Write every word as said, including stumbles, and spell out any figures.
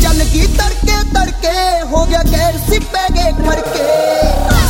ਚੱਲ ਗਈ ਤੜਕੇ ਤੜਕੇ ਹੋ ਗਿਆ ਗੈਰ ਸੀ ਪੈ ਗਏ ਖੜਕੇ।